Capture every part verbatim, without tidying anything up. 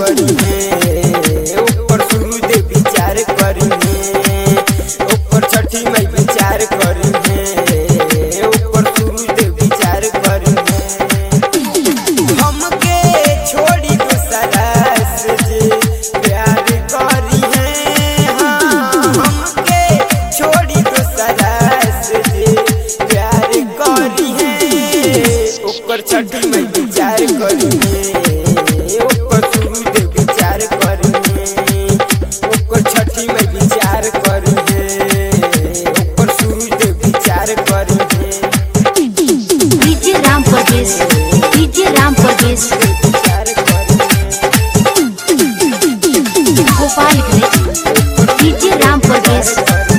करी है ऊपर सूरज विचार करी है ऊपर छठी माई विचार करी है ऊपर सूरज विचार करी है हमके छोड़ी दूसरा से जे प्यार करी है हाँ हमके छोड़ी दूसरा से जे प्यार करी है ऊपर छठी माई विचार करी है ऊपर सूरज विचार करी है ऊपर छठी माई विचार करी है ऊपर सूरज विचार करी है डीजे राम परदेश डीजे राम परदेश विचार करी गोपालगंज डीजे राम परदेश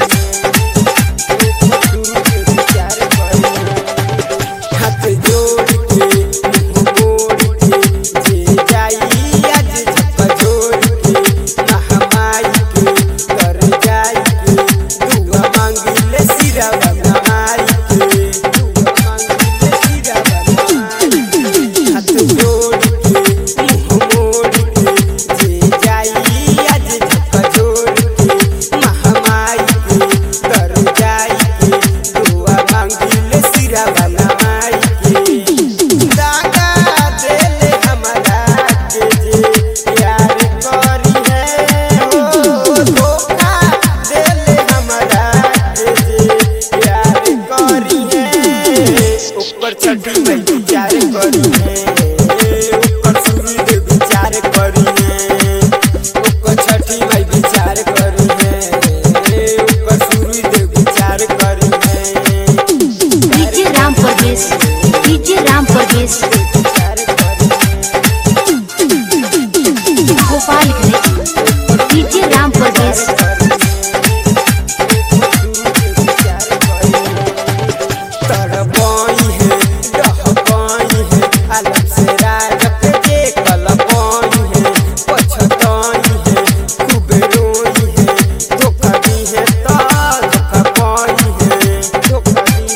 हाथ जोड़ के मुंह मोड़ के जे जाई आज झपा जोड़ के महमाई के कर जाई के दुआ मांगिले सिरावा नमाई के दुआ मांगिले सिरावा नमाई हाथ जोड़ के मुंह मोड़ के जे जाई आज झपा जोड़ के महमाई के कर जाई के दुआ मांगिले सिरावा नमाई के दागा देले हमरा के जे प्यार करी है हो धोखा देले हमरा के जे प्यार करी है ऊपर छठी माई विचार करी है ऊपर सूरज विचार करी है ऊपर छठी माई विचार करी है ऊपर सूरज विचार करी है डीजे राम परदेश डीजे राम परदेश विचार करी गोपालगंज डीजे राम परदेश तरपाई है डहपाई है अलग से राजक के कलपाई है पछताई है खूब रोई है धोखा दी है ता धोखा पाई है धोखा दी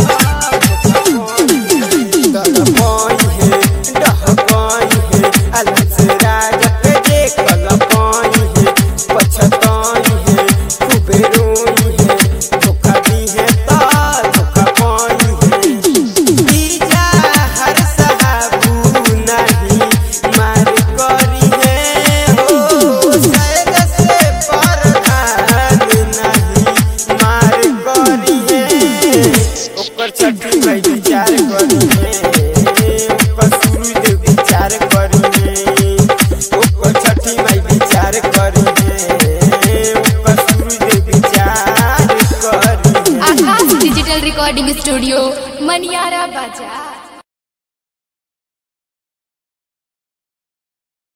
है ता धोखा पाई है तरपाई है डहपाई है अलग से राजक के कलपाई है पछताई है खूब रोई है धोखा दी है ता धोखा पाई है बीजा हर सहाबू नहीं मार करी है हो सैद से परधान नहीं मार करी है ऊपर छठी माई विचार करी है ऊपर सूरज विचार करी है ऊपर छठी माई विचार करी है ऊपर सूरज विचार करी है Akash digital recording studio Maniyara बाजार।